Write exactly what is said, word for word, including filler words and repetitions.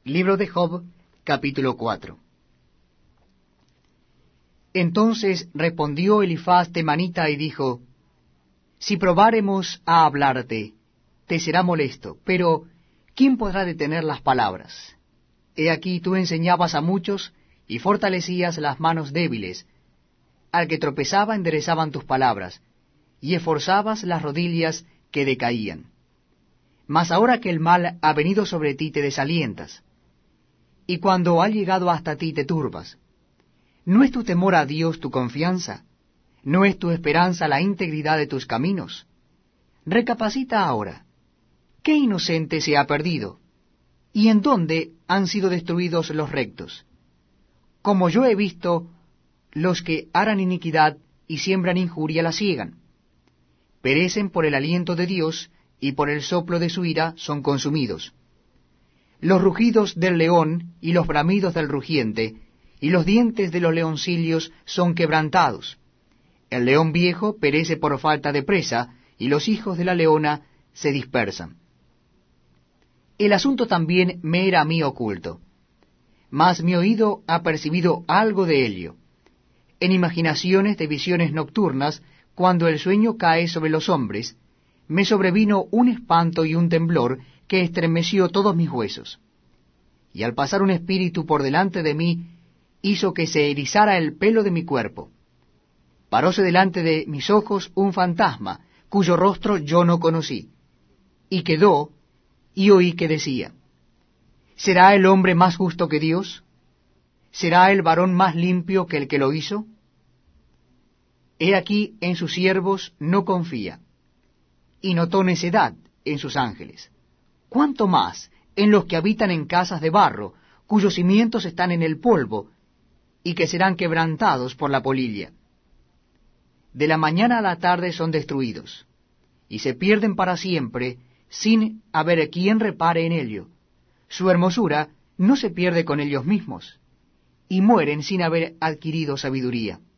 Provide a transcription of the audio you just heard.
Libro de Job, capítulo cuatro. Entonces respondió Elifaz temanita y dijo, Si probáremos a hablarte, te será molesto, pero ¿quién podrá detener las palabras? He aquí tú enseñabas a muchos y fortalecías las manos débiles. Al que tropezaba enderezaban tus palabras, y esforzabas las rodillas que decaían. Mas ahora que el mal ha venido sobre ti te desalientas, y cuando ha llegado hasta ti te turbas. ¿No es tu temor a Dios tu confianza? ¿No es tu esperanza la integridad de tus caminos? Recapacita ahora. ¿Qué inocente se ha perdido? ¿Y en dónde han sido destruidos los rectos? Como yo he visto, los que harán iniquidad y siembran injuria la ciegan. Perecen por el aliento de Dios, y por el soplo de su ira son consumidos. Los rugidos del león y los bramidos del rugiente, y los dientes de los leoncillos son quebrantados. El león viejo perece por falta de presa, y los hijos de la leona se dispersan. El asunto también me era a mí oculto, mas mi oído ha percibido algo de ello. En imaginaciones de visiones nocturnas, cuando el sueño cae sobre los hombres, me sobrevino un espanto y un temblor que estremeció todos mis huesos. Y al pasar un espíritu por delante de mí, hizo que se erizara el pelo de mi cuerpo. Paróse delante de mis ojos un fantasma, cuyo rostro yo no conocí. Y quedó, y oí que decía, ¿será el hombre más justo que Dios? ¿Será el varón más limpio que el que lo hizo? He aquí en sus siervos no confía, y notó necedad en sus ángeles. ¿Cuánto más en los que habitan en casas de barro, cuyos cimientos están en el polvo, y que serán quebrantados por la polilla? De la mañana a la tarde son destruidos, y se pierden para siempre, sin haber quien repare en ello. Su hermosura no se pierde con ellos mismos, y mueren sin haber adquirido sabiduría.